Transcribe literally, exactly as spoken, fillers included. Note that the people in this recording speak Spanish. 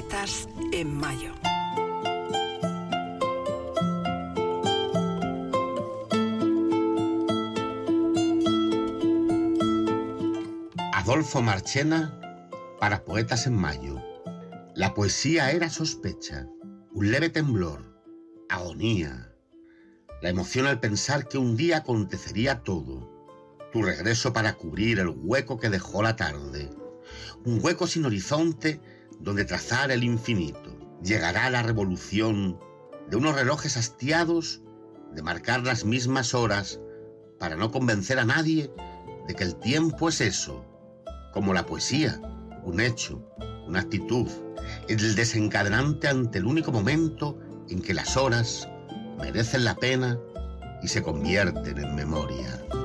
poetas en mayo. Adolfo Marchena, para Poetas en Mayo. La poesía era sospecha, un leve temblor, agonía. La emoción al pensar que un día acontecería todo. Tu regreso para cubrir el hueco que dejó la tarde. Un hueco sin horizonte donde trazar el infinito. Llegará la revolución de unos relojes hastiados de marcar las mismas horas para no convencer a nadie de que el tiempo es eso, como la poesía, un hecho, una actitud, el desencadenante ante el único momento en que las horas merecen la pena y se convierten en memoria.